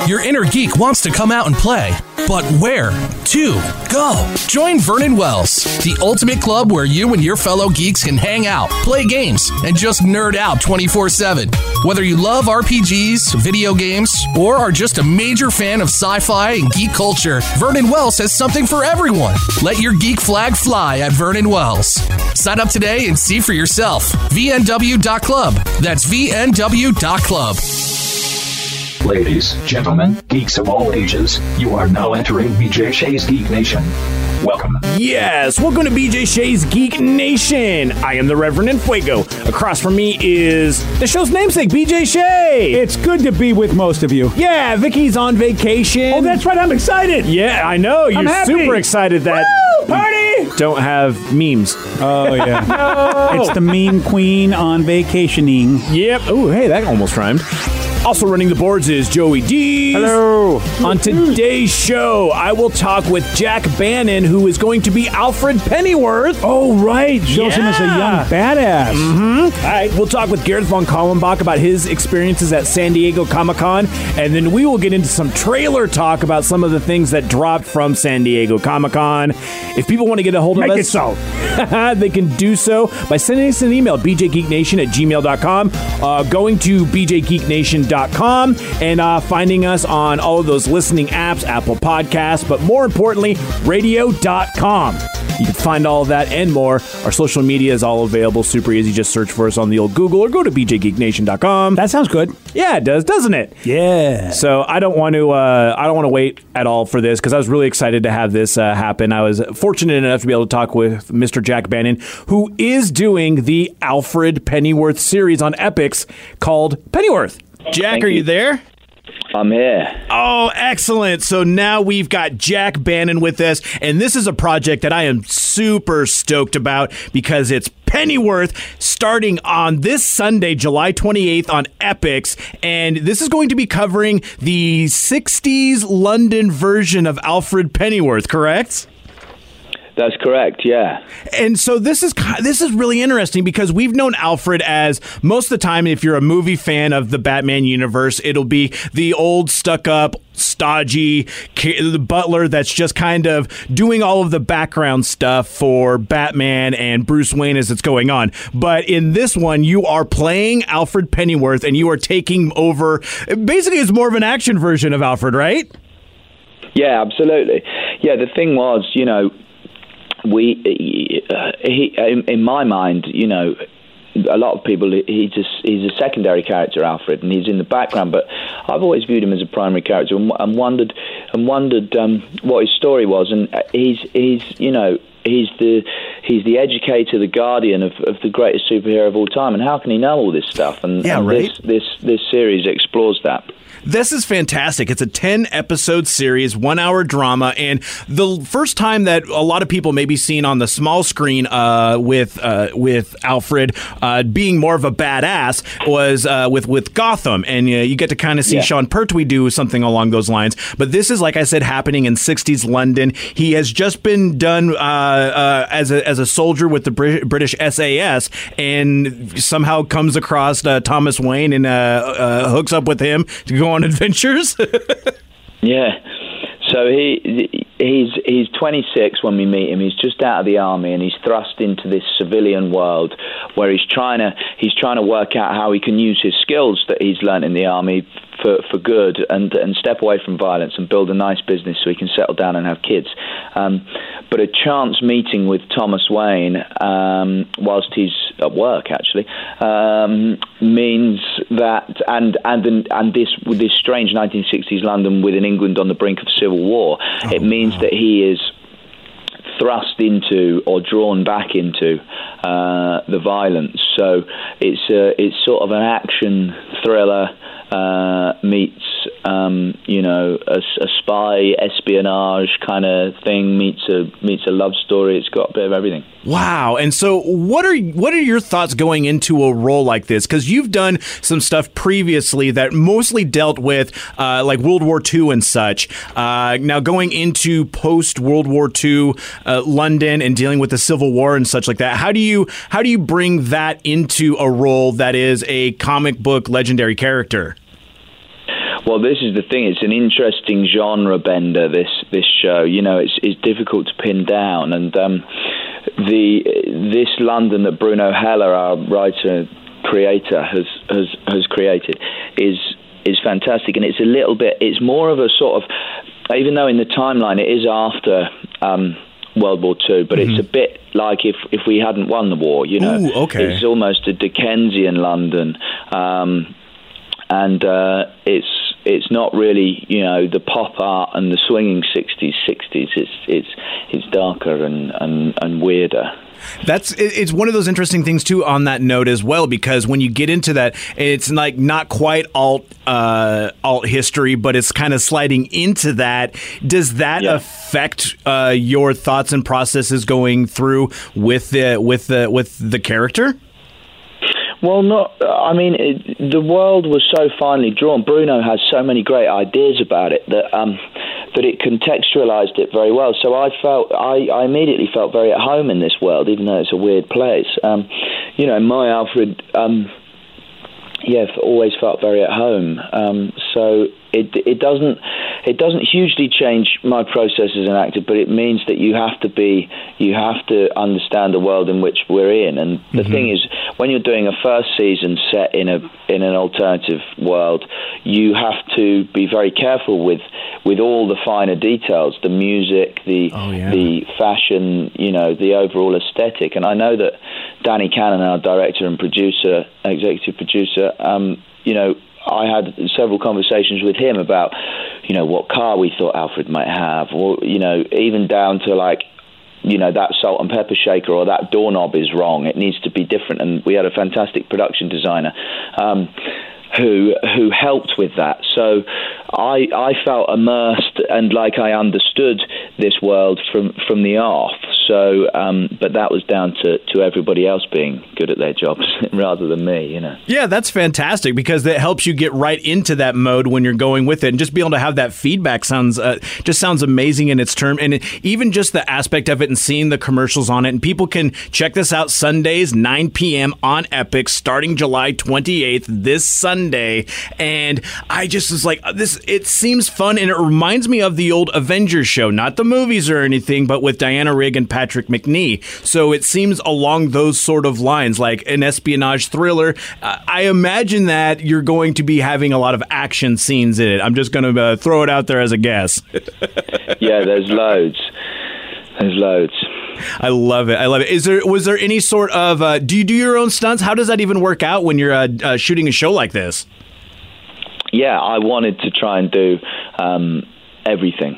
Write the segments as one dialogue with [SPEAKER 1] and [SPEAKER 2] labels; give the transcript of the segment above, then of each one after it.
[SPEAKER 1] Your inner geek wants to come out and play, but where to go? Join Vernon Wells, the ultimate club where you and your fellow geeks can hang out, play games, and just nerd out 24/7. Whether you love RPGs, video games, or are just a major fan of sci-fi and geek culture, Vernon Wells has something for everyone. Let your geek flag fly at Vernon Wells. Sign up today and see for yourself. VNW.club. That's VNW.club.
[SPEAKER 2] Ladies, gentlemen, geeks of all ages, you are now entering BJ Shea's Geek Nation. Welcome.
[SPEAKER 3] Yes, welcome to BJ Shea's Geek Nation. I am the Reverend Enfuego. Across from me is the show's namesake, BJ Shea.
[SPEAKER 4] It's good to be with most of you.
[SPEAKER 3] Yeah, Vicky's on vacation.
[SPEAKER 4] Oh, that's right. I'm excited.
[SPEAKER 3] Yeah, I know. You're super excited that
[SPEAKER 4] party
[SPEAKER 3] don't have memes.
[SPEAKER 4] Oh, yeah.
[SPEAKER 3] No.
[SPEAKER 4] It's the meme queen on vacationing.
[SPEAKER 3] Yep. Oh, hey, that almost rhymed. Also running the boards is Joey D.
[SPEAKER 4] Hello.
[SPEAKER 3] On today's show, I will talk with Jack Bannon, who is going to be Alfred Pennyworth.
[SPEAKER 4] Oh, right. Shows him as a young badass.
[SPEAKER 3] Mm-hmm. All right. We'll talk with Gareth von Kallenbach about his experiences at San Diego Comic-Con, and then we will get into some trailer talk about some of the things that dropped from San Diego Comic-Con. If people want to get a hold of us,
[SPEAKER 4] make it so.
[SPEAKER 3] They can do so by sending us an email, bjgeeknation@gmail.com, going to bjgeeknation.com, and finding us on all of those listening apps, Apple Podcasts, but more importantly, radio.com. You can find all of that and more. Our social media is all available. Super easy. Just search for us on the old Google or go to bjgeeknation.com.
[SPEAKER 4] That sounds good.
[SPEAKER 3] Yeah, it does, doesn't it?
[SPEAKER 4] Yeah.
[SPEAKER 3] So I don't want to wait at all for this because I was really excited to have this happen. I was fortunate enough to be able to talk with Mr. Jack Bannon, who is doing the Alfred Pennyworth series on Epix called Pennyworth. Jack, are you there?
[SPEAKER 5] I'm here.
[SPEAKER 3] Oh, excellent. So now we've got Jack Bannon with us, and this is a project that I am super stoked about because it's Pennyworth starting on this Sunday, July 28th on Epix, and this is going to be covering the 60s London version of Alfred Pennyworth, correct?
[SPEAKER 5] That's correct, yeah.
[SPEAKER 3] And so this is really interesting because we've known Alfred as, most of the time, if you're a movie fan of the Batman universe, it'll be the old stuck-up, stodgy butler that's just kind of doing all of the background stuff for Batman and Bruce Wayne as it's going on. But in this one, you are playing Alfred Pennyworth and you are taking over. Basically, it's more of an action version of Alfred, right?
[SPEAKER 5] Yeah, absolutely. Yeah, the thing was, you know, in my mind, you know, a lot of people, he's a secondary character, Alfred, and he's in the background. But I've always viewed him as a primary character, and wondered what his story was. And he's the educator, the guardian of the greatest superhero of all time. And how can he know all this stuff? And,
[SPEAKER 3] yeah, right.
[SPEAKER 5] This series explores that.
[SPEAKER 3] This is fantastic. It's a 10-episode series, 1-hour drama, and the first time that a lot of people may be seen on the small screen with Alfred being more of a badass was with Gotham, and you get to kind of see Sean Pertwee do something along those lines. But this is, like I said, happening in 60s London. He has just been done as a soldier with the British SAS, and somehow comes across Thomas Wayne and hooks up with him to go on adventures.
[SPEAKER 5] Yeah. So he's 26 when we meet him. He's just out of the army and he's thrust into this civilian world where he's trying to work out how he can use his skills that he's learned in the army for good and step away from violence and build a nice business so he can settle down and have kids. But a chance meeting with Thomas Wayne whilst he's at work actually means that and this strange 1960s London with an England on the brink of civil war, it means that he is thrust into or drawn back into the violence. So it's sort of an action thriller meets a spy espionage kind of thing meets a love story. It's got a bit of everything.
[SPEAKER 3] Wow. And so what are your thoughts going into a role like this? Because you've done some stuff previously that mostly dealt with like World War II and such. Now going into post World War II London and dealing with the Civil War and such like that, how do you bring that into a role that is a comic book legendary character?
[SPEAKER 5] Well, this is the thing. It's an interesting genre bender. This show, it's difficult to pin down, and this London that Bruno Heller, our writer creator, has created is fantastic, and it's a little bit. It's more of a sort of, even though in the timeline it is after World War II, but it's a bit like if we hadn't won the war.
[SPEAKER 3] Ooh, okay.
[SPEAKER 5] It's almost a Dickensian London, and it's not really the pop art and the swinging 60s. It's darker and weirder.
[SPEAKER 3] It's one of those interesting things too on that note as well, because when you get into that, it's like not quite alt history, but it's kind of sliding into that. Does that affect your thoughts and processes going through with the character?
[SPEAKER 5] Well, the world was so finely drawn. Bruno has so many great ideas about it that it contextualized it very well. So I immediately felt very at home in this world, even though it's a weird place. My Alfred, always felt very at home. So it doesn't hugely change my process as an actor, but it means that you have to understand the world in which we're in. And the thing is, when you're doing a first season set in an alternative world, you have to be very careful with all the finer details, the music, the fashion, the overall aesthetic. And I know that Danny Cannon, our director and executive producer, I had several conversations with him about, what car we thought Alfred might have, or, even down to that salt and pepper shaker or that doorknob is wrong. It needs to be different. And we had a fantastic production designer who helped with that. So I felt immersed and like I understood this world from the off. So, but that was down to everybody else being good at their jobs rather than me,
[SPEAKER 3] Yeah, that's fantastic because that helps you get right into that mode when you're going with it, and just be able to have that feedback sounds amazing in its term, and even just the aspect of it and seeing the commercials on it. And people can check this out Sundays 9 p.m. on Epix starting July 28th this Sunday. And I just was like, this. It seems fun, and it reminds me of the old Avengers show, not the movies or anything, but with Diana Rigg and Patrick Macnee. So it seems along those sort of lines, like an espionage thriller. I imagine that you're going to be having a lot of action scenes in it. I'm just going to throw it out there as a guess.
[SPEAKER 5] Yeah, there's loads.
[SPEAKER 3] I love it. Was there any sort of, do you do your own stunts? How does that even work out when you're shooting a show like this?
[SPEAKER 5] Yeah, I wanted to try and do everything.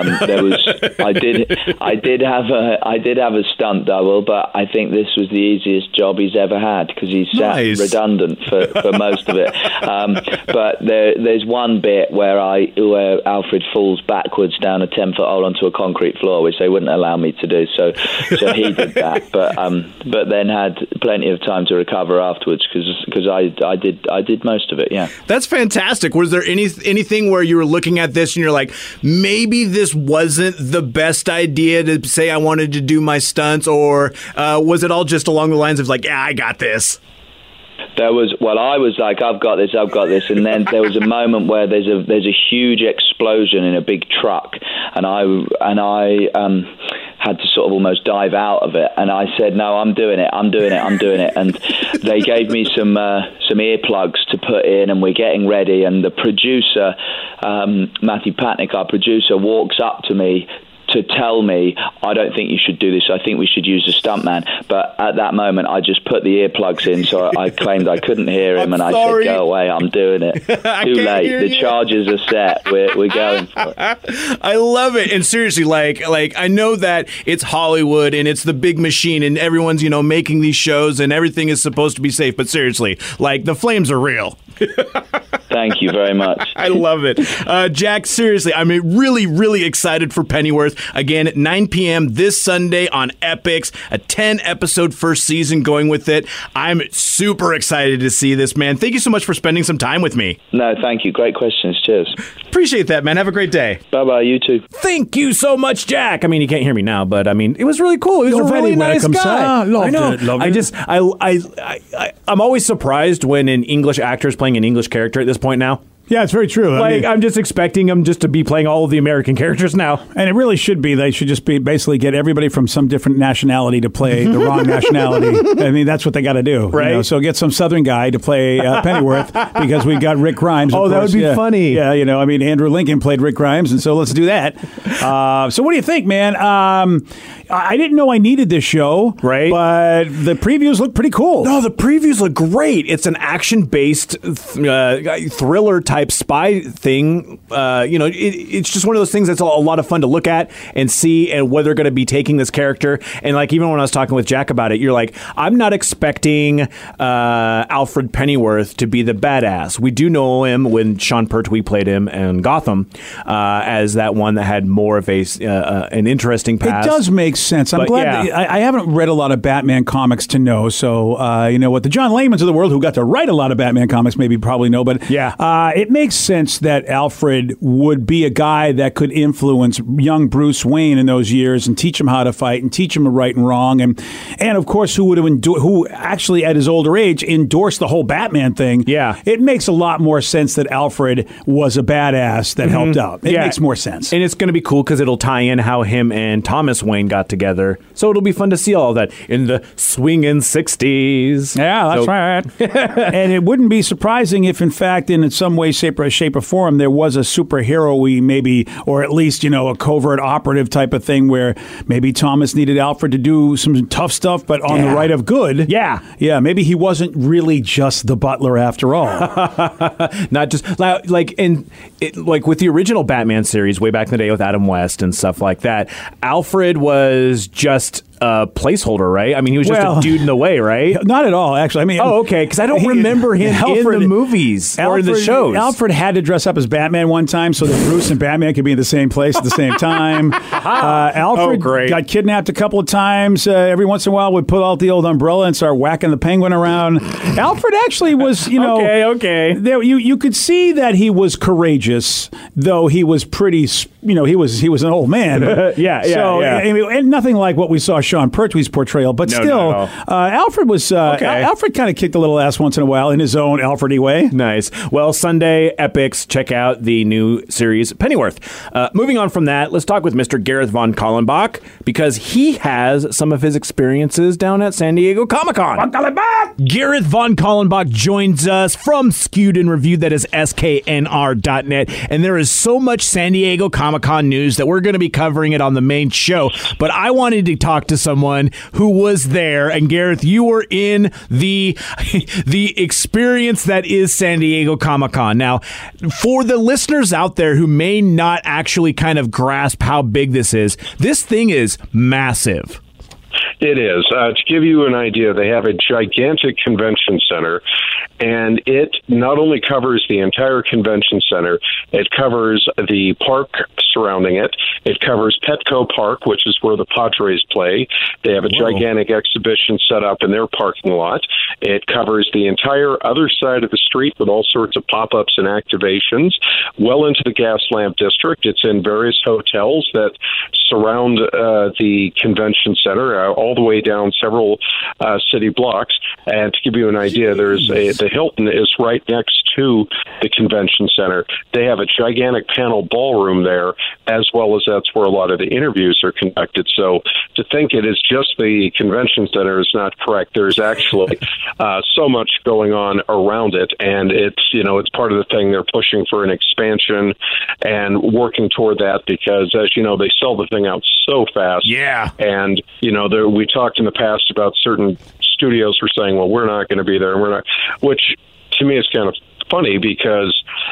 [SPEAKER 5] I did have a stunt double, but I think this was the easiest job he's ever had because he's sat redundant for most of it. But there's one bit where Alfred falls backwards down a 10-foot hole onto a concrete floor, which they wouldn't allow me to do. So he did that, but then had plenty of time to recover afterwards because I did most of it. Yeah,
[SPEAKER 3] that's fantastic. Was there anything where you were looking at this and you're like, maybe this wasn't the best idea to say I wanted to do my stunts, or was it all just along the lines of like, yeah, I got this?
[SPEAKER 5] I was like, I've got this, and then there was a moment where there's a huge explosion in a big truck, and I had to sort of almost dive out of it, and I said, no, I'm doing it, and they gave me some earplugs to put in, and we're getting ready, and the producer, Matthew Patnick, our producer, walks up to me to tell me, I don't think you should do this. I think we should use a stuntman. But at that moment, I just put the earplugs in, so I claimed I couldn't hear him, and I said, go away, I'm doing it. Too late. The charges are set. We're going for it.
[SPEAKER 3] I love it. And seriously, like I know that it's Hollywood, and it's the big machine, and everyone's, making these shows, and everything is supposed to be safe. But seriously, like, the flames are real.
[SPEAKER 5] Thank you very much.
[SPEAKER 3] I love it. Jack, seriously, I'm really, really excited for Pennyworth. Again, at 9 p.m. this Sunday on Epix, a 10-episode first season going with it. I'm super excited to see this, man. Thank you so much for spending some time with me.
[SPEAKER 5] No, thank you. Great questions. Cheers.
[SPEAKER 3] Appreciate that, man. Have a great day.
[SPEAKER 5] Bye-bye. You too.
[SPEAKER 3] Thank you so much, Jack. I mean, you can't hear me now, but I mean, it was really cool. He was a really nice guy. I'm always surprised when an English actor is playing an English character at this point now.
[SPEAKER 4] Yeah, it's very true.
[SPEAKER 3] Like, I'm just expecting him just to be playing all of the American characters now.
[SPEAKER 4] And it really should be. They should just be basically get everybody from some different nationality to play the wrong nationality. I mean, that's what they got to do.
[SPEAKER 3] Right.
[SPEAKER 4] So get some Southern guy to play Pennyworth because we've got Rick Grimes.
[SPEAKER 3] Oh, that would be funny.
[SPEAKER 4] Yeah, I mean, Andrew Lincoln played Rick Grimes, and so let's do that. So what do you think, man? I didn't know I needed this show.
[SPEAKER 3] Right.
[SPEAKER 4] But the previews look pretty cool.
[SPEAKER 3] No, the previews look great. It's an action-based thriller-type spy thing. It's just one of those things that's a lot of fun to look at and see, and where they're going to be taking this character. And like, even when I was talking with Jack about it, you're like, I'm not expecting Alfred Pennyworth to be the badass. We do know him when Sean Pertwee played him in Gotham as that one that had more of an interesting past.
[SPEAKER 4] It does make sense. I'm glad. I haven't read a lot of Batman comics to know. So you know what, the John Layman's of the world who got to write a lot of Batman comics maybe probably know. But it makes sense that Alfred would be a guy that could influence young Bruce Wayne in those years and teach him how to fight and teach him right and wrong, and of course who actually at his older age endorsed the whole Batman thing.
[SPEAKER 3] Yeah,
[SPEAKER 4] it makes a lot more sense that Alfred was a badass that helped out. It makes more sense,
[SPEAKER 3] and it's going to be cool because it'll tie in how him and Thomas Wayne got together. So it'll be fun to see all of that in the swinging 60s.
[SPEAKER 4] Yeah, that's right. And it wouldn't be surprising if, in fact, in some way, shape, or form, there was a superhero-y maybe, or at least, a covert operative type of thing where maybe Thomas needed Alfred to do some tough stuff, but on the right of good.
[SPEAKER 3] Yeah.
[SPEAKER 4] Yeah, maybe he wasn't really just the butler after all.
[SPEAKER 3] Not just, like with the original Batman series way back in the day with Adam West and stuff like that, Alfred was just a placeholder, right? I mean, he was just a dude in the way, right?
[SPEAKER 4] Not at all, actually. I mean,
[SPEAKER 3] okay, because I don't remember him in the movies or in the shows.
[SPEAKER 4] Alfred had to dress up as Batman one time so that Bruce and Batman could be in the same place at the same time. Alfred got kidnapped a couple of times. Every once in a while, would pull out the old umbrella and start whacking the Penguin around. Alfred actually was,
[SPEAKER 3] okay.
[SPEAKER 4] There, you could see that he was courageous, though he was pretty, he was an old man. I mean, and nothing like what we saw Sean Pertwee's portrayal, but still, Alfred was Alfred kind of kicked a little ass once in a while in his own Alfred-y way.
[SPEAKER 3] Nice. Well, Sunday Epics, check out the new series Pennyworth. Moving on from that, let's talk with Mr. Gareth von Kallenbach, because he has some of his experiences down at San Diego Comic-Con. Gareth von Kallenbach joins us from Skewed and Reviewed, that is sknr.net, and there is so much San Diego Comic-Con news that we're going to be covering it on the main show, but I wanted to talk to someone who was there. And Gareth, you were in the experience that is San Diego Comic-Con. Now, for the listeners out there who may not actually kind of grasp how big this thing is massive.
[SPEAKER 6] It is. To give you an idea, they have a gigantic convention center, and it not only covers the entire convention center, it covers the park surrounding it. It covers Petco Park, which is where the Padres play. They have a gigantic exhibition set up in their parking lot. It covers the entire other side of the street with all sorts of pop-ups and activations, well into the Gaslamp District. It's in various hotels that surround the convention center, all the way down several city blocks. And to give you an idea, the Hilton is right next to the convention center. They have a gigantic panel ballroom there, as well as that's where a lot of the interviews are conducted. So to think it is just the convention center is not correct. There's actually so much going on around it, and it's part of the thing. They're pushing for an expansion and working toward that because, as you know, they sell the thing out so fast.
[SPEAKER 3] Yeah.
[SPEAKER 6] And, we talked in the past about certain studios were saying, well, we're not going to be there, and we're not, which to me is kind of funny because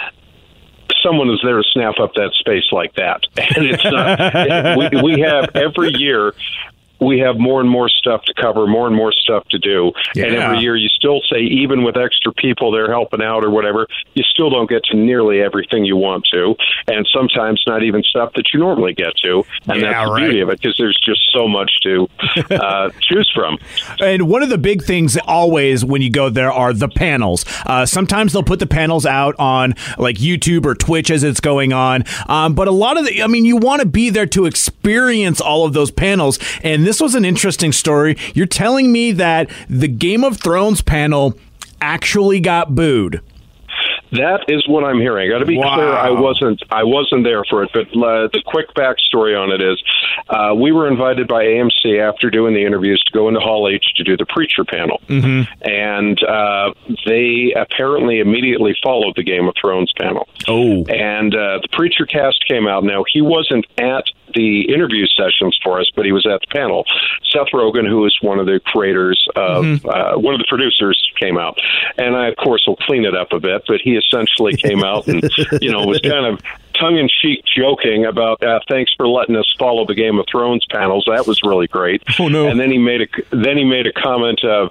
[SPEAKER 6] someone is there to snap up that space like that. And it's not, we have every year, we have more and more stuff to cover, more and more stuff to do. Yeah. And every year you still say, even with extra people there helping out or whatever, you still don't get to nearly everything you want to. And sometimes not even stuff that you normally get to. And that's the beauty of it, because there's just so much to choose from.
[SPEAKER 3] And one of the big things always when you go there are the panels. Sometimes they'll put the panels out on like YouTube or Twitch as it's going on. But a lot of you want to be there to experience all of those panels. And this was an interesting story. You're telling me that the Game of Thrones panel actually got booed.
[SPEAKER 6] That is what I'm hearing. I got to be clear. I wasn't there for it, but the quick backstory on it is, we were invited by AMC after doing the interviews to go into Hall H to do the Preacher panel, and they apparently immediately followed the Game of Thrones panel.
[SPEAKER 3] Oh,
[SPEAKER 6] and the Preacher cast came out. Now he wasn't at the interview sessions for us, but he was at the panel. Seth Rogen, who is one of the creators of one of the producers, came out, and I, of course, will clean it up a bit, but he essentially came out and was kind of tongue-in-cheek joking about thanks for letting us follow the Game of Thrones panels. That was really great.
[SPEAKER 3] Oh no!
[SPEAKER 6] And then he made a comment of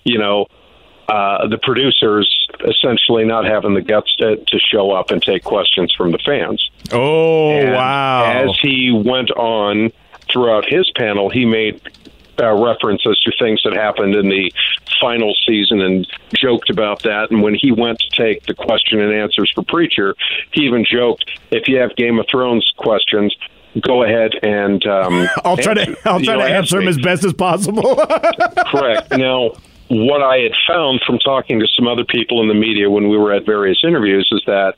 [SPEAKER 6] the producers essentially not having the guts to show up and take questions from the fans.
[SPEAKER 3] Oh, and wow.
[SPEAKER 6] As he went on throughout his panel, he made references to things that happened in the final season and joked about that. And when he went to take the question and answers for Preacher, he even joked, if you have Game of Thrones questions, go ahead and
[SPEAKER 3] I'll try to answer them as best as possible.
[SPEAKER 6] Correct. Now, what I had found from talking to some other people in the media when we were at various interviews is that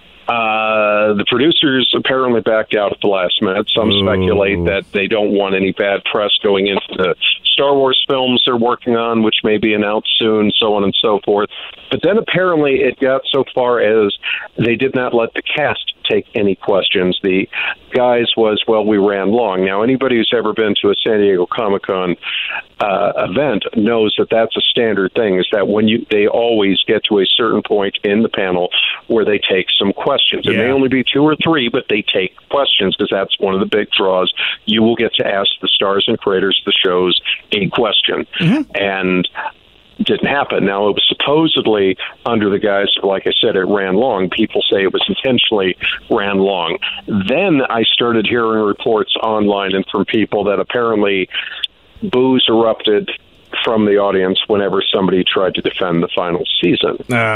[SPEAKER 6] the producers apparently backed out at the last minute. Some speculate that they don't want any bad press going into the Star Wars films they're working on, which may be announced soon, so on and so forth. But then apparently it got so far as they did not let the cast take any questions. The guys was, we ran long. Now, anybody who's ever been to a San Diego Comic-Con event knows that that's a standard thing, is that they always get to a certain point in the panel where they take some questions. It may only be 2 or 3, but they take questions because that's one of the big draws. You will get to ask the stars and creators of the shows a question. And didn't happen. Now, it was supposedly under the guise of, like I said, it ran long. People say it was intentionally ran long. Then I started hearing reports online and from people that apparently boos erupted from the audience whenever somebody tried to defend the final season.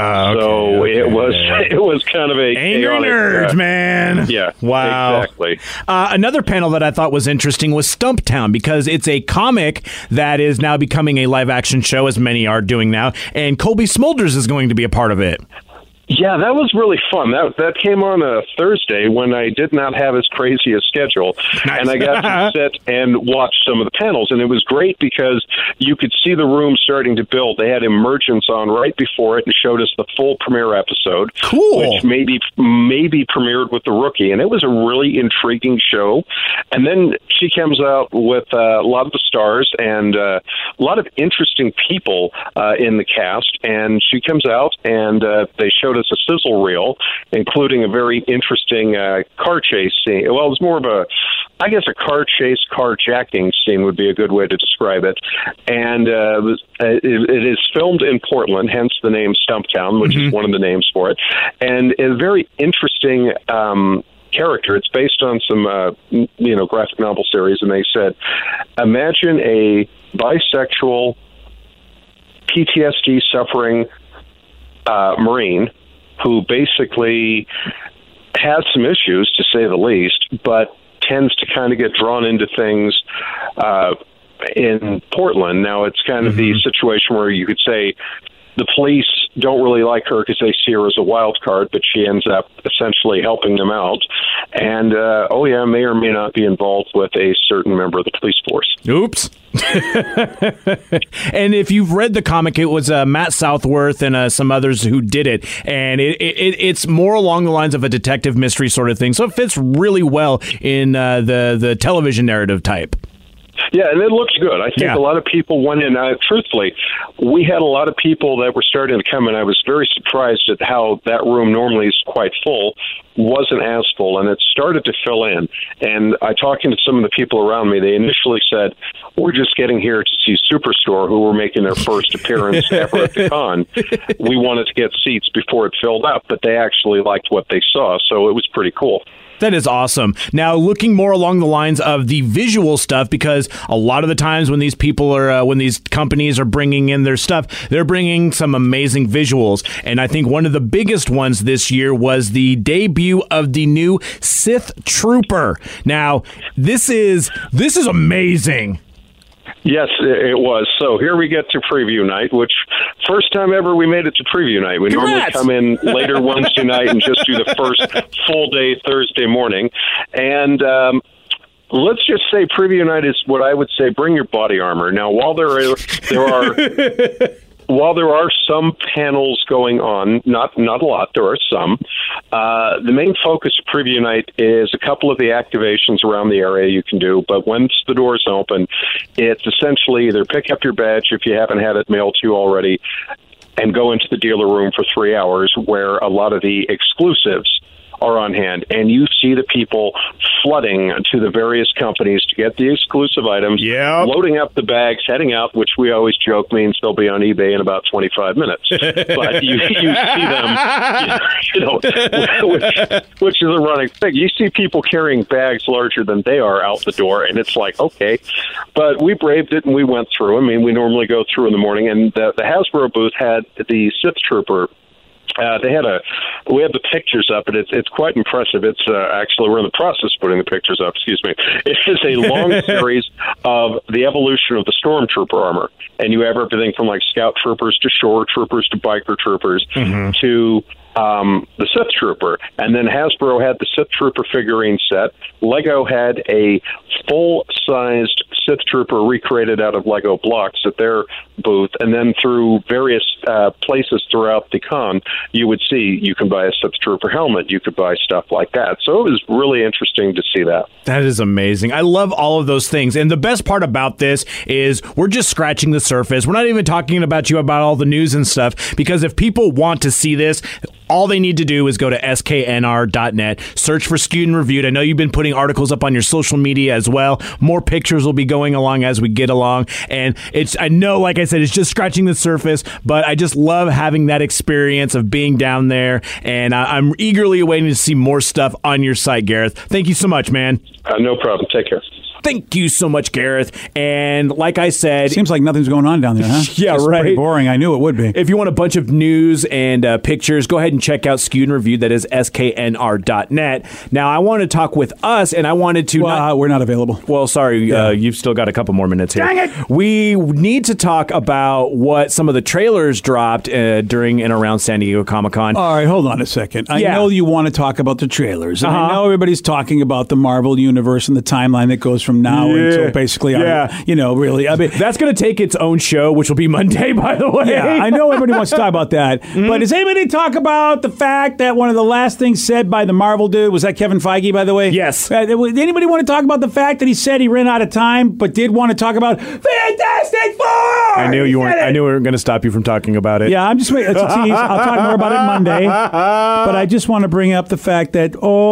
[SPEAKER 6] It was kind of a
[SPEAKER 3] angry
[SPEAKER 6] chaotic,
[SPEAKER 3] nerds, man.
[SPEAKER 6] Yeah.
[SPEAKER 3] Wow.
[SPEAKER 6] Exactly.
[SPEAKER 3] Another panel that I thought was interesting was Stumptown, because it's a comic that is now becoming a live action show, as many are doing now, and Colby Smulders is going to be a part of it.
[SPEAKER 6] Yeah, that was really fun. That came on a Thursday when I did not have as crazy a schedule. Nice. And I got to sit and watch some of the panels. And it was great because you could see the room starting to build. They had Emergence on right before it and showed us the full premiere episode.
[SPEAKER 3] Cool.
[SPEAKER 6] Which maybe premiered with The Rookie. And it was a really intriguing show. And then she comes out with a lot of the stars and a lot of interesting people in the cast. And she comes out and they showed us a sizzle reel, including a very interesting car chase scene. Well, it was more of a car chase, carjacking scene would be a good way to describe it. And it is filmed in Portland, hence the name Stumptown, which is one of the names for it. And a very interesting character. It's based on some graphic novel series, and they said, imagine a bisexual, PTSD suffering Marine who basically has some issues, to say the least, but tends to kind of get drawn into things in Portland. Now, it's kind of the situation where you could say the police don't really like her because they see her as a wild card, but she ends up essentially helping them out. And, may or may not be involved with a certain member of the police force.
[SPEAKER 3] Oops. And if you've read the comic, it was Matt Southworth and some others who did it. And it's more along the lines of a detective mystery sort of thing. So it fits really well in the television narrative type.
[SPEAKER 6] Yeah, and it looks good. I think a lot of people went in. Truthfully, we had a lot of people that were starting to come in. I was very surprised at how that room normally is quite full wasn't as full, and it started to fill in. And talking to some of the people around me, they initially said, we're just getting here to see Superstore, who were making their first appearance ever at the con. We wanted to get seats before it filled up, but they actually liked what they saw, so it was pretty cool.
[SPEAKER 3] That is awesome. Now, looking more along the lines of the visual stuff, because a lot of the times when these people are, when these companies are bringing in their stuff, they're bringing some amazing visuals. And I think one of the biggest ones this year was the debut of the new Sith Trooper. Now, this is amazing.
[SPEAKER 6] Yes, it was. So here we get to preview night, which first time ever we made it to preview night. We normally come in later Wednesday night and just do the first full day Thursday morning. And let's just say preview night is what I would say, bring your body armor. Now, while there are some panels going on, not a lot, there are some. The main focus of preview night is a couple of the activations around the area you can do, but once the doors open, it's essentially either pick up your badge if you haven't had it mailed to you already and go into the dealer room for 3 hours where a lot of the exclusives are on hand, and you see the people flooding to the various companies to get the exclusive items, loading up the bags, heading out, which we always joke means they'll be on eBay in about 25 minutes. But you see them, which is a running thing. You see people carrying bags larger than they are out the door, and it's like, okay. But we braved it, and we went through. I mean, we normally go through in the morning, and the Hasbro booth had the Sith Trooper. We have the pictures up, and it's quite impressive. It's actually, we're in the process of putting the pictures up, excuse me. It is a long series of the evolution of the Stormtrooper armor. And you have everything from like Scout Troopers to Shore Troopers to Biker Troopers to the Sith Trooper. And then Hasbro had the Sith Trooper figurine set. Lego had a full-sized Sith Trooper recreated out of Lego blocks at their booth. And then through various places throughout the con, you would see you can buy a Sith Trooper helmet. You could buy stuff like that. So it was really interesting to see that.
[SPEAKER 3] That is amazing. I love all of those things. And the best part about this is we're just scratching the surface. We're not even talking about all the news and stuff, because if people want to see this, all they need to do is go to sknr.net, search for Skewed and Reviewed. I know you've been putting articles up on your social media as well. More pictures will be going along as we get along. And I know, like I said, it's just scratching the surface, but I just love having that experience of being down there. And I'm eagerly awaiting to see more stuff on your site, Gareth. Thank you so much, man.
[SPEAKER 6] No problem. Take care.
[SPEAKER 3] Thank you so much, Gareth. And like I said...
[SPEAKER 4] Seems like nothing's going on down there, huh?
[SPEAKER 3] Yeah,
[SPEAKER 4] it's
[SPEAKER 3] right.
[SPEAKER 4] Pretty boring. I knew it would be.
[SPEAKER 3] If you want a bunch of news and pictures, go ahead and check out Skewed and Reviewed. That is sknr.net. Now, I want to talk with us, and I wanted to...
[SPEAKER 4] we're not available.
[SPEAKER 3] Well, sorry. Yeah. You've still got a couple more minutes here.
[SPEAKER 4] Dang it!
[SPEAKER 3] We need to talk about what some of the trailers dropped during and around San Diego Comic-Con.
[SPEAKER 4] All right, hold on a second. I know you want to talk about the trailers. And I know everybody's talking about the Marvel Universe and the timeline that goes from now until basically, really. I mean,
[SPEAKER 3] that's going to take its own show, which will be Monday, by the way.
[SPEAKER 4] Yeah, I know everybody wants to talk about that. But does anybody talk about the fact that one of the last things said by the Marvel dude, was that Kevin Feige, by the way?
[SPEAKER 3] Yes.
[SPEAKER 4] Anybody want to talk about the fact that he said he ran out of time, but did want to talk about Fantastic Four?
[SPEAKER 3] I knew we were going to stop you from talking about it.
[SPEAKER 4] Yeah, I'm just waiting. It's a tease. I'll talk more about it Monday. But I just want to bring up the fact that,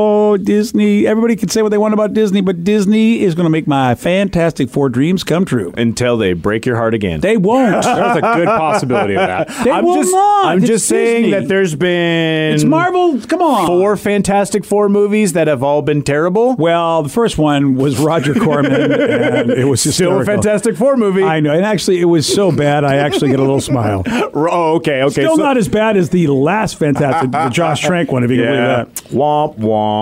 [SPEAKER 4] Disney, everybody can say what they want about Disney, but Disney is going to make my Fantastic Four dreams come true.
[SPEAKER 3] Until they break your heart again.
[SPEAKER 4] They won't.
[SPEAKER 3] There's a good possibility of that.
[SPEAKER 4] I'm
[SPEAKER 3] just saying that there's been...
[SPEAKER 4] It's Marvel. Come on.
[SPEAKER 3] 4 Fantastic Four movies that have all been terrible.
[SPEAKER 4] Well, the first one was Roger Corman, and it was hysterical.
[SPEAKER 3] Still a Fantastic Four movie.
[SPEAKER 4] I know. And actually, it was so bad, I actually get a little smile.
[SPEAKER 3] Oh, okay.
[SPEAKER 4] Still not as bad as the last Fantastic, the Josh Trank one, if you can believe that.
[SPEAKER 3] Womp,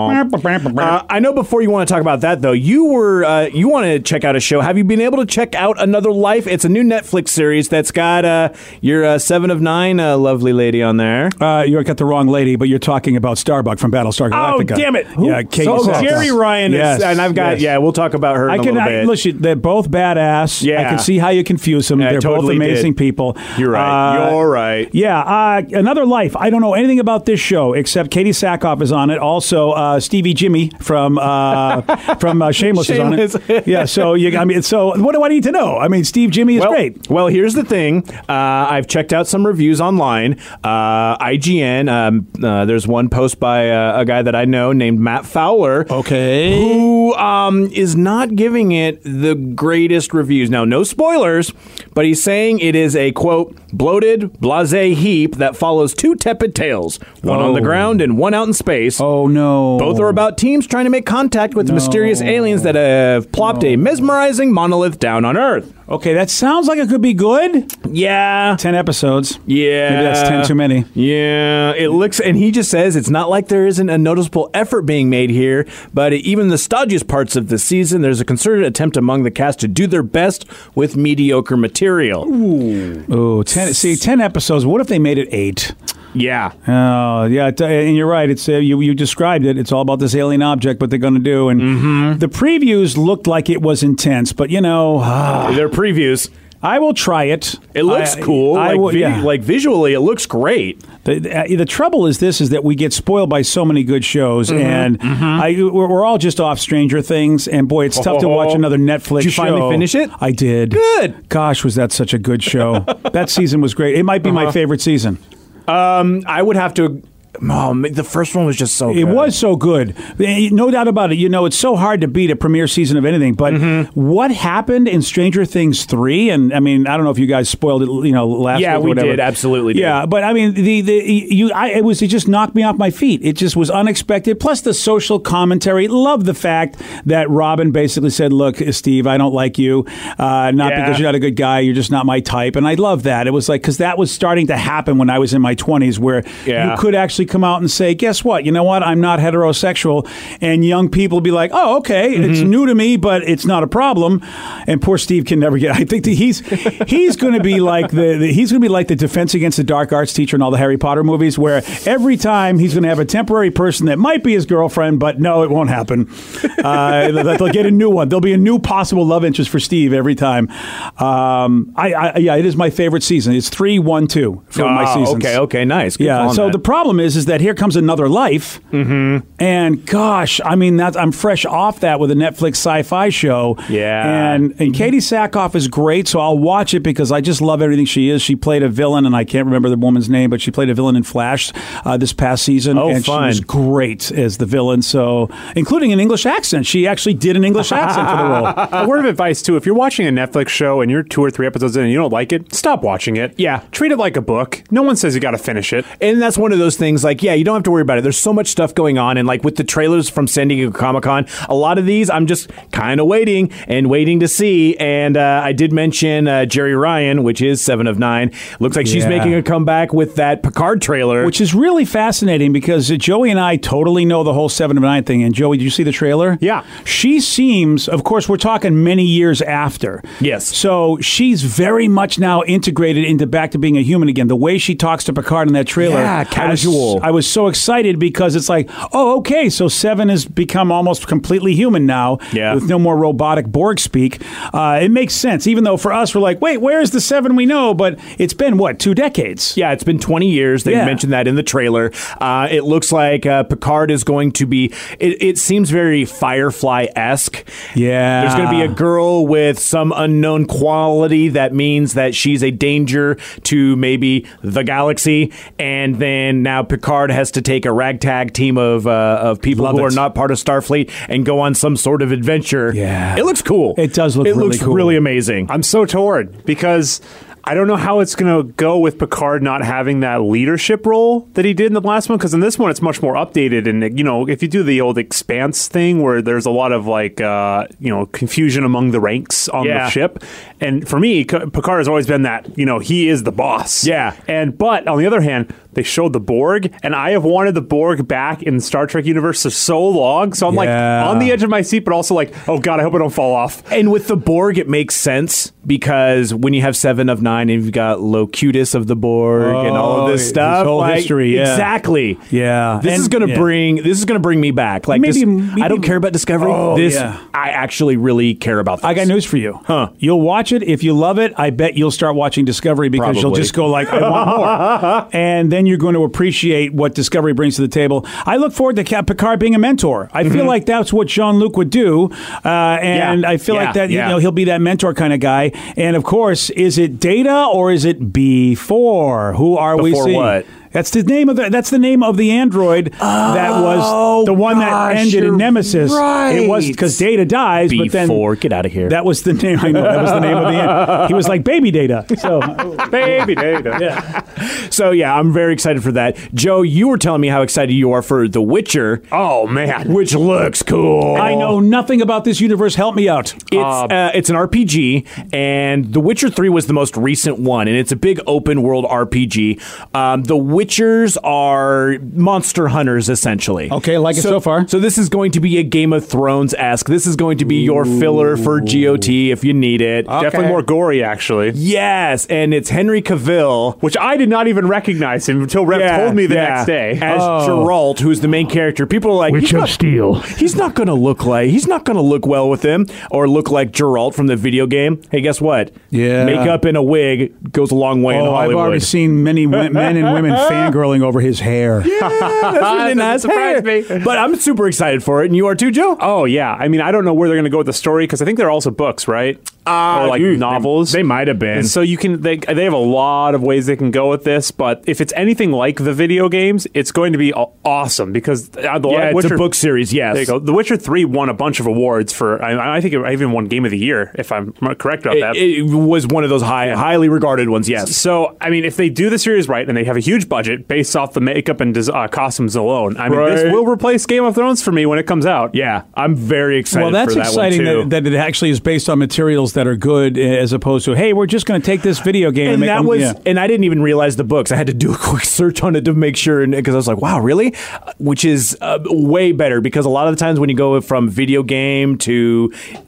[SPEAKER 3] womp. I know before you want to talk about that, though, you want to check out a show. Have you been able to check out Another Life? It's a new Netflix series that's got your 7 of 9 lovely lady on there.
[SPEAKER 4] You got the wrong lady, but you're talking about Starbuck from Battlestar Galactica.
[SPEAKER 3] Oh, damn it.
[SPEAKER 4] Yeah,
[SPEAKER 3] Jerry Ryan is, and I've got, we'll talk about her in a little bit.
[SPEAKER 4] Listen, they're both badass.
[SPEAKER 3] Yeah.
[SPEAKER 4] I can see how you confuse them. They're
[SPEAKER 3] totally
[SPEAKER 4] both amazing people.
[SPEAKER 3] You're right. You're right.
[SPEAKER 4] Yeah, Another Life. I don't know anything about this show except Katie Sackhoff is on it. Also, Stevie Jimmy from Shameless is on it. Yeah, so what do I need to know? I mean, Steve Jimmy is great.
[SPEAKER 3] Well, here's the thing. I've checked out some reviews online. IGN, there's one post by a guy that I know named Matt Fowler.
[SPEAKER 4] Okay.
[SPEAKER 3] Who is not giving it the greatest reviews. Now, no spoilers, but he's saying it is a, quote, bloated, blasé heap that follows 2 tepid tales, one on the ground and one out in space.
[SPEAKER 4] Oh, no.
[SPEAKER 3] Both are about teams trying to make contact with the mysterious aliens that have plopped a mesmerizing monolith down on Earth.
[SPEAKER 4] Okay, that sounds like it could be good.
[SPEAKER 3] Yeah.
[SPEAKER 4] 10 episodes.
[SPEAKER 3] Yeah.
[SPEAKER 4] Maybe that's 10 too many.
[SPEAKER 3] Yeah. It looks, and he just says it's not like there isn't a noticeable effort being made here, but even the stodgiest parts of the season, there's a concerted attempt among the cast to do their best with mediocre material.
[SPEAKER 4] Ooh. 10 episodes. What if they made it 8?
[SPEAKER 3] Yeah.
[SPEAKER 4] Oh, yeah, and you're right. It's you described it. It's all about this alien object, what they're going to do. And the previews looked like it was intense, but
[SPEAKER 3] they're previews.
[SPEAKER 4] I will try it.
[SPEAKER 3] It looks cool. Like visually, it looks great.
[SPEAKER 4] The trouble is that we get spoiled by so many good shows, and we're all just off Stranger Things, and boy, it's tough to watch another Netflix show.
[SPEAKER 3] Did you finally finish it?
[SPEAKER 4] I did.
[SPEAKER 3] Good.
[SPEAKER 4] Gosh, was that such a good show. That season was great. It might be my favorite season.
[SPEAKER 3] I would have to. The first one was just so good.
[SPEAKER 4] It was so good. No doubt about it. It's so hard to beat a premiere season of anything. But what happened in Stranger Things 3, and I mean, I don't know if you guys spoiled it, last week or whatever.
[SPEAKER 3] Yeah, we did. Absolutely did.
[SPEAKER 4] Yeah, but I mean, it just knocked me off my feet. It just was unexpected. Plus the social commentary. Love the fact that Robin basically said, look, Steve, I don't like you. Because you're not a good guy. You're just not my type. And I love that. It was like, because that was starting to happen when I was in my 20s, where you could actually come out and say, guess what? You know what? I'm not heterosexual. And young people be like, oh, okay, it's new to me, but it's not a problem. And poor Steve can never get. I think that he's going to be like the Defense Against the Dark Arts teacher in all the Harry Potter movies, where every time he's going to have a temporary person that might be his girlfriend, but no, it won't happen. They'll get a new one. There'll be a new possible love interest for Steve every time. It is my favorite season. It's 3, 1, 2 for my seasons.
[SPEAKER 3] Okay, nice. Good
[SPEAKER 4] so the problem is that here comes Another Life, and gosh, I mean, I'm fresh off that with a Netflix sci-fi show.
[SPEAKER 3] Yeah,
[SPEAKER 4] and Katie Sackhoff is great, so I'll watch it because I just love everything she is. She played a villain, and I can't remember the woman's name, but she played a villain in Flash this past season. And
[SPEAKER 3] fun.
[SPEAKER 4] She was great as the villain, so including an English accent. She actually did an English accent for the role.
[SPEAKER 7] A word of advice too: if you're watching a Netflix show and you're 2 or 3 episodes in and you don't like it, stop watching it.
[SPEAKER 3] Yeah,
[SPEAKER 7] treat it like a book. No one says you got to finish it,
[SPEAKER 3] and that's one of those things. Like, you don't have to worry about it. There's so much stuff going on, and like with the trailers from San Diego Comic-Con, a lot of these I'm just kind of waiting to see. And I did mention Jerry Ryan, which is 7 of 9. Looks like she's making a comeback with that Picard trailer,
[SPEAKER 4] which is really fascinating because Joey and I totally know the whole 7 of 9 thing. And Joey, did you see the trailer?
[SPEAKER 3] Yeah.
[SPEAKER 4] She seems, of course, we're talking many years after.
[SPEAKER 3] Yes.
[SPEAKER 4] So she's very much now integrated into back to being a human again. The way she talks to Picard in that trailer.
[SPEAKER 3] Yeah, casual.
[SPEAKER 4] I was so excited because it's like, oh, okay, so 7 has become almost completely human now with no more robotic Borg speak. It makes sense, even though for us, we're like, wait, where's the 7 we know? But it's been, 2 decades?
[SPEAKER 3] Yeah, it's been 20 years. They mentioned that in the trailer. It looks like Picard is going to be, it seems very Firefly-esque.
[SPEAKER 4] Yeah.
[SPEAKER 3] There's going to be a girl with some unknown quality that means that she's a danger to maybe the galaxy. And then now Picard has to take a ragtag team of people who are not part of Starfleet and go on some sort of adventure.
[SPEAKER 4] Yeah.
[SPEAKER 3] It looks cool.
[SPEAKER 4] It does look really cool.
[SPEAKER 3] It looks really amazing.
[SPEAKER 7] I'm so torn because I don't know how it's going to go with Picard not having that leadership role that he did in the last one, because in this one it's much more updated. And, if you do the old Expanse thing where there's a lot of confusion among the ranks on the ship. And for me, Picard has always been that, he is the boss.
[SPEAKER 3] Yeah.
[SPEAKER 7] But on the other hand, they showed the Borg, and I have wanted the Borg back in the Star Trek universe for so long. So I'm like on the edge of my seat, but also like, oh God, I hope I don't fall off.
[SPEAKER 3] And with the Borg, it makes sense because when you have 7 of 9 and you've got Locutus of the Borg and all of this stuff,
[SPEAKER 4] this whole history,
[SPEAKER 3] exactly.
[SPEAKER 4] Yeah,
[SPEAKER 3] this is going to bring me back. Like maybe I don't care about Discovery. I actually really care about this.
[SPEAKER 4] I got news for you. You'll watch it. If you love it, I bet you'll start watching Discovery because you'll just go like, I want more. And then you're going to appreciate what Discovery brings to the table. I look forward to Picard being a mentor. I feel like that's what Jean-Luc would do. I feel like that he'll be that mentor kind of guy. And of course, is it Data or is it B4? Who are we seeing?
[SPEAKER 3] What?
[SPEAKER 4] That's the name of the android that was the one that ended in Nemesis.
[SPEAKER 3] Right.
[SPEAKER 4] It was because Data dies,
[SPEAKER 3] B4,
[SPEAKER 4] but then
[SPEAKER 3] get out of here.
[SPEAKER 4] That was the name. I know that was the name of the end. He was like Baby Data. So
[SPEAKER 7] Baby Data.
[SPEAKER 4] Yeah.
[SPEAKER 3] So yeah, I'm very excited for that. Joe, you were telling me how excited you are for The Witcher.
[SPEAKER 7] Oh man,
[SPEAKER 3] which looks cool.
[SPEAKER 4] I know nothing about this universe. Help me out.
[SPEAKER 3] It's an RPG, and The Witcher 3 was the most recent one, and it's a big open world RPG. The Witchers are monster hunters, essentially.
[SPEAKER 4] Okay, like it so far.
[SPEAKER 3] So this is going to be a Game of Thrones-esque. This is going to be your filler for GOT if you need it.
[SPEAKER 7] Okay. Definitely more gory, actually.
[SPEAKER 3] Yes, and it's Henry Cavill,
[SPEAKER 7] which I did not even recognize him until Rep told me the next day.
[SPEAKER 3] As Geralt, who's the main character. People are like,
[SPEAKER 4] Witch of Steel.
[SPEAKER 3] He's not going to look well with him, or look like Geralt from the video game. Hey, guess what?
[SPEAKER 4] Yeah.
[SPEAKER 3] Makeup and a wig goes a long way in Hollywood.
[SPEAKER 4] I've already seen many men and women fangirling over his hair.
[SPEAKER 3] Yeah, that's really nice hair. Me. But I'm super excited for it, and you are too, Joe?
[SPEAKER 7] Oh, yeah. I mean, I don't know where they're going to go with the story, because I think they're also books, right? Or like novels.
[SPEAKER 3] They might have been.
[SPEAKER 7] And so they have a lot of ways they can go with this, but if it's anything like the video games, it's going to be awesome, because
[SPEAKER 3] it's a book series, yes.
[SPEAKER 7] There you go. The Witcher 3 won a bunch of awards for, I think it even won Game of the Year, if I'm correct about that.
[SPEAKER 3] It was one of those highly regarded ones, yes.
[SPEAKER 7] So, I mean, if they do the series right, and they have a huge budget based off the makeup and costumes alone, I mean, this will replace Game of Thrones for me when it comes out.
[SPEAKER 3] Yeah, I'm very excited for that one, too.
[SPEAKER 4] Well, that's exciting that it actually is based on materials that are good, as opposed to, hey, we're just going to take this video game and make them.
[SPEAKER 3] And I didn't even realize the books. I had to do a quick search on it to make sure, because I was like, wow, really? Which is way better, because a lot of the times when you go from video game to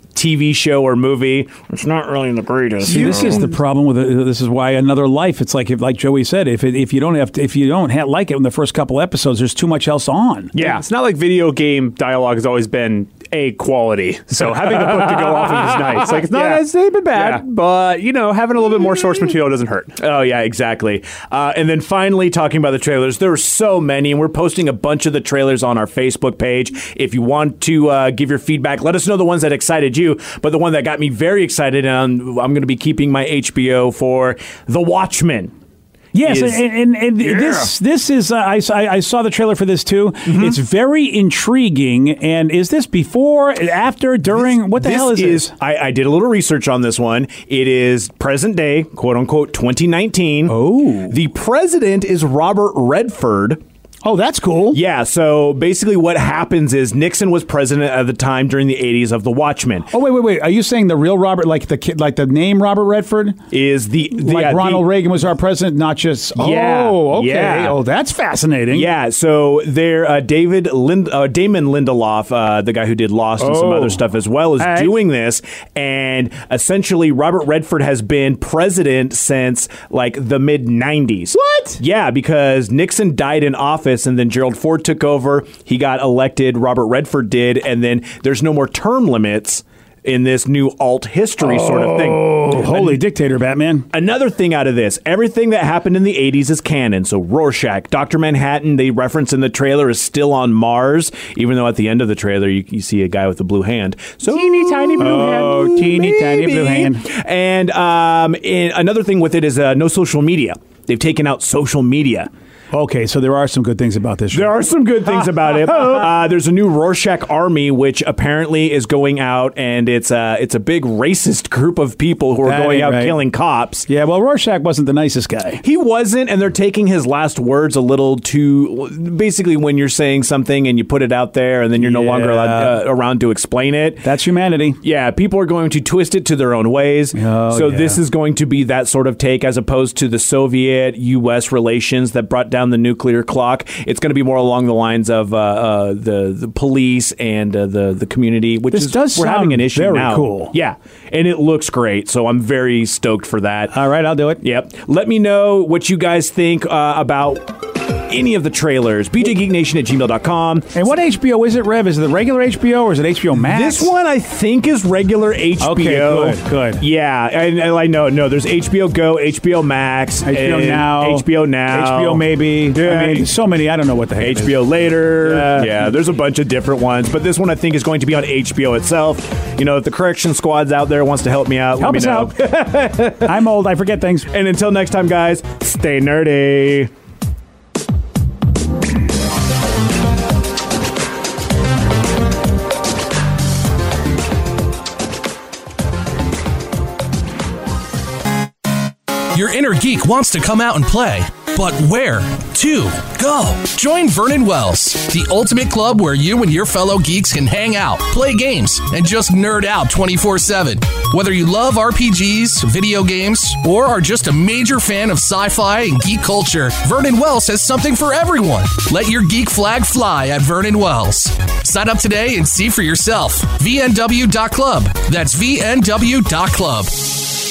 [SPEAKER 3] TV show or movie, it's not really the greatest.
[SPEAKER 4] See, this is the problem with it. This is why Another Life. It's like Joey said, if you don't like it in the first couple episodes, there's too much else on.
[SPEAKER 7] Yeah, it's not like video game dialogue has always been A quality. So having the book to go off of is nice. Like, it's not it's been bad, but having a little bit more source material doesn't hurt.
[SPEAKER 3] Oh yeah, exactly. And then finally, talking about the trailers, there are so many, and we're posting a bunch of the trailers on our Facebook page. If you want to give your feedback, let us know the ones that excited you. But the one that got me very excited, and I'm going to be keeping my HBO for The Watchmen.
[SPEAKER 4] Yes, and this is I saw the trailer for this too. Mm-hmm. It's very intriguing. And is this before, after, during? What the hell is this?
[SPEAKER 3] I did a little research on this one. It is present day, quote unquote, 2019.
[SPEAKER 4] Oh,
[SPEAKER 3] the president is Robert Redford.
[SPEAKER 4] Oh, that's cool.
[SPEAKER 3] Yeah, so basically what happens is Nixon was president at the time during the 80s of The Watchmen.
[SPEAKER 4] Oh, wait. Are you saying the real Robert, like the kid, like the name Robert Redford?
[SPEAKER 3] Is
[SPEAKER 4] Ronald Reagan was our president, not just... Oh, okay. Yeah. Oh, that's fascinating.
[SPEAKER 3] Yeah, so there, Damon Lindelof, the guy who did Lost and some other stuff as well, is doing this. And essentially, Robert Redford has been president since, like, the mid-90s.
[SPEAKER 4] What?
[SPEAKER 3] Yeah, because Nixon died in office, and then Gerald Ford took over. He got elected. Robert Redford did, and then there's no more term limits in this new alt history sort of thing.
[SPEAKER 4] Oh, holy dictator, Batman.
[SPEAKER 3] Another thing out of this, everything that happened in the 80s is canon. So Rorschach, Dr. Manhattan, they reference in the trailer, is still on Mars, even though at the end of the trailer you see a guy with a blue hand. So
[SPEAKER 4] teeny tiny blue hand. Oh, teeny tiny blue hand.
[SPEAKER 3] And another thing with it is no social media. They've taken out social media.
[SPEAKER 4] Okay, so there are some good things about this show.
[SPEAKER 3] There are some good things about it. There's a new Rorschach army, which apparently is going out, and it's a big racist group of people who are going out killing cops.
[SPEAKER 4] Yeah, well, Rorschach wasn't the nicest guy.
[SPEAKER 3] He wasn't, and they're taking his last words a little too... Basically, when you're saying something and you put it out there, and then you're no longer allowed, around to explain it.
[SPEAKER 4] That's humanity.
[SPEAKER 3] Yeah, people are going to twist it to their own ways. This is going to be that sort of take, as opposed to the Soviet-U.S. relations that brought down the nuclear clock. It's going to be more along the lines of the police and the community, which we're having an issue
[SPEAKER 4] very
[SPEAKER 3] now.
[SPEAKER 4] Cool.
[SPEAKER 3] Yeah, and it looks great, so I'm very stoked for that.
[SPEAKER 4] All right, I'll do it.
[SPEAKER 3] Yep. Let me know what you guys think about any of the trailers. BJGeekNation@gmail.com.
[SPEAKER 4] And what HBO is it, Rev? Is it the regular HBO or is it HBO Max?
[SPEAKER 3] This one I think is regular HBO.
[SPEAKER 4] Okay, good.
[SPEAKER 3] Yeah, and I know. No, there's HBO Go, HBO Max,
[SPEAKER 4] HBO Now, HBO Maybe.
[SPEAKER 3] Yeah.
[SPEAKER 4] I mean, so many. I don't know what the heck.
[SPEAKER 3] HBO Later. Yeah, there's a bunch of different ones, but this one I think is going to be on HBO itself. You know, if the correction squad's out there wants to help me out,
[SPEAKER 4] help us out. I'm old. I forget things.
[SPEAKER 3] And until next time, guys, stay nerdy.
[SPEAKER 1] inner geek wants to come out and play. But where to go? Join Vernon Wells, the ultimate club where you and your fellow geeks can hang out, play games, and just nerd out 24/7. Whether you love RPGs, video games, or are just a major fan of sci-fi and geek culture, Vernon Wells has something for everyone. Let your geek flag fly at Vernon Wells. Sign up today and see for yourself. VNW.club. That's VNW.club.